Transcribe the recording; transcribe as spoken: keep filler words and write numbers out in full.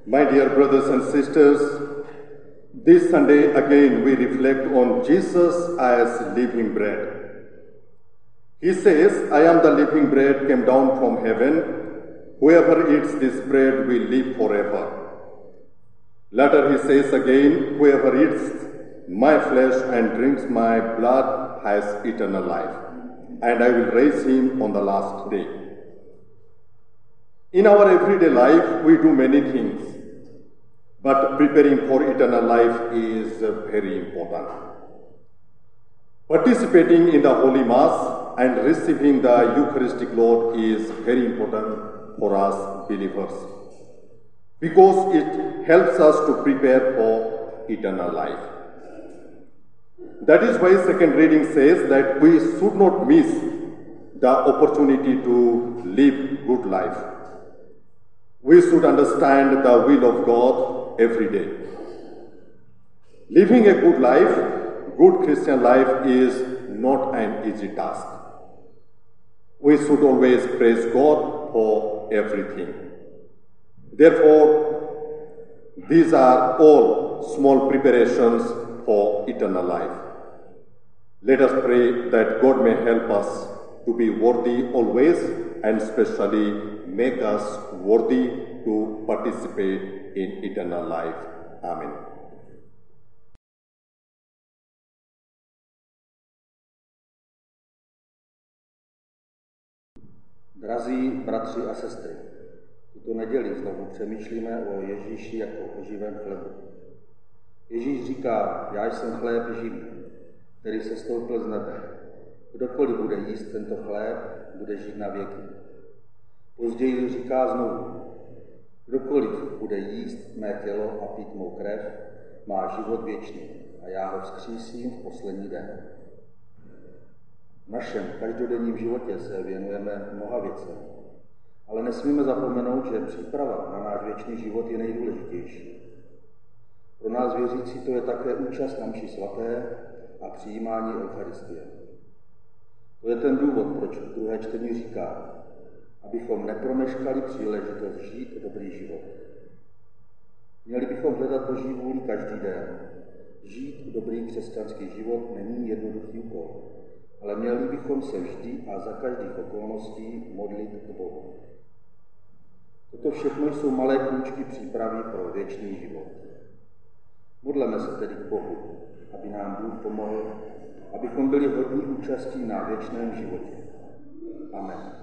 My dear brothers and sisters, this Sunday again we reflect on Jesus as living bread. He says, I am the living bread came down from heaven. Whoever eats this bread will live forever. Later he says again, whoever eats my flesh and drinks my blood has eternal life, and I will raise him on the last day. In our everyday life, we do many things, but preparing for eternal life is very important. Participating in the Holy Mass and receiving the Eucharistic Lord is very important for us believers, because it helps us to prepare for eternal life. That is why second reading says that we should not miss the opportunity to live good life. We should understand the will of God every day. Living a good life, good Christian life, is not an easy task. We should always praise God for everything. Therefore, these are all small preparations for eternal life. Let us pray that God may help us to be worthy always, and especially make us worthy to participate in eternal life. Amen. Drazí bratři a sestry, tuto neděli znovu přemýšlíme o Ježíši jako o živém chlebu. Ježíš říká, já jsem chléb živý, který se stoupil z nebe. Kdokoliv bude jíst tento chléb, bude žít na věky. Později říká znovu, kdokoliv bude jíst mé tělo a pít mou krev, má život věčný a já ho vzkřísím v poslední den. V našem každodenním životě se věnujeme mnoha věcem, ale nesmíme zapomenout, že příprava na náš věčný život je nejdůležitější. Pro nás věřící to je také účast na mši svaté a přijímání Eucharistie. To je ten důvod, proč druhé čtení říká, abychom nepromeškali příležitost žít dobrý život. Měli bychom hledat Boží vůli každý den. Žít dobrý křesťanský život není jednoduchý úkol, ale měli bychom se vždy a za každých okolností modlit k Bohu. Toto všechno jsou malé krůčky přípravy pro věčný život. Modleme se tedy k Bohu, aby nám Bůh pomohl, abychom byli hodní účastí na věčném životě. Amen.